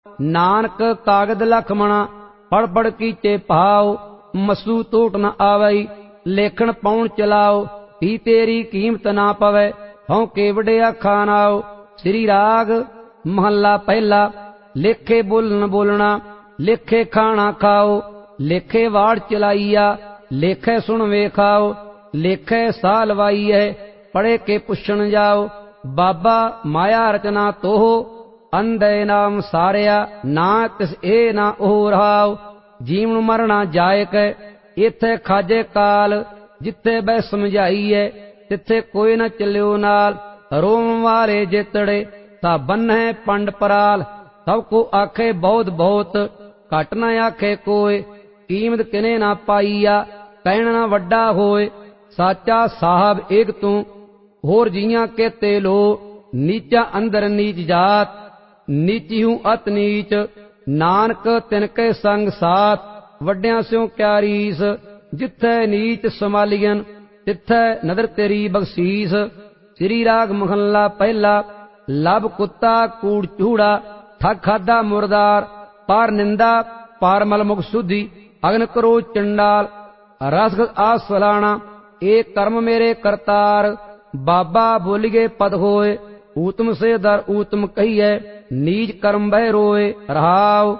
नानक कागद लखमणा पढ़ पढ़ कीचे भाव। मसू टूट न आवई लेखन पाउन चलाओ। पी तेरी कीमत ना पवै हों केवड़िया खानाओ। श्री राग महला पहला। लेखे बोलन बोलना लेखे खाना खाओ। लेखे वाड़ चलाइया लेखे सुन वेखाओ। लेखे साह लवाई है पढ़े के पुछन जाओ। बाबा माया रचना तोहो अंधे नाम सारिया। ना तिस ए ना ओह रहाओ। जीवन मरना जाए कै इथे खाजे काल। जिथे बह समझाई है तिथे कोई न चलियो नाल। रोम वारे जेतड़े ता बन्हे पंड पराल। सबको आखे बहुत बहुत घट न आखे कोय। कीमत किने ना पाईया कहण ना वड्डा होए। साचा साहब एक तू होर जियां कहते लो। नीचा अंदर नीच जात नीची हूँ अत नीच। नानक तिनके संग साथ वड्डियां स्यों क्या रीस। जिथे नीच संभालियन तिथे नदर तेरी बख्शीस। श्री राग महला पहला। लब कुत्ता कूड़ चूड़ा ठग खादा मुर्दार। पार निंदा पार मलमुख शुद्धि अग्न करो चंडाल। रस आस फलाना एक कर्म मेरे करतार। बाबा बोलिए पद होए ऊतम से दर ऊतम कहिए। नीज कर्म बह रोए रहाव।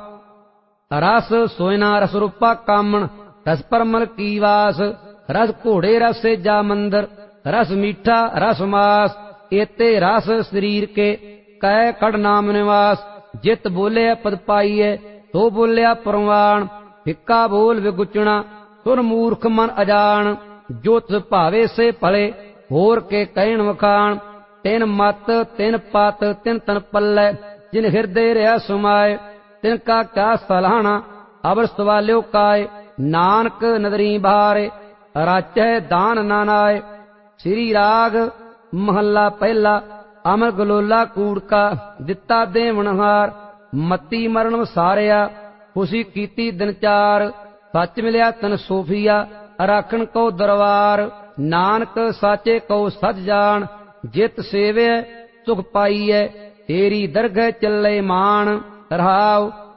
रस सोयना रस रूपा कामण रस परमल की वास। रस घोड़े रस से जा मंदर रस मीठा रस मास। एते रस शरीर के कह कड़ नाम निवास। जित बोले पद पाइए तो बोलिया परवान। फिक्का बोल विगुचना सुन मूर्ख मन अजान। जो तिस भावे से फले होर के कहण वखान। तिन मत तिन पत तिन तन पल्ले जिन हृदय रहा सुमाए। तिनका क्या सलाहना अबर सवाल्यो काय। नानक नदरी बहारे राचै दान नानाए। श्री राग महला पहला। अमर गलोला कूड़ का दिता देवनहार। मती मरण सारिया खुशी कीती दिन चार। सच मिलिया तन सोफिया राखण को दरबार। नानक साचे को सच जान जित सेवे सुख पाईए। तेरी दरगह चले मान रहाव।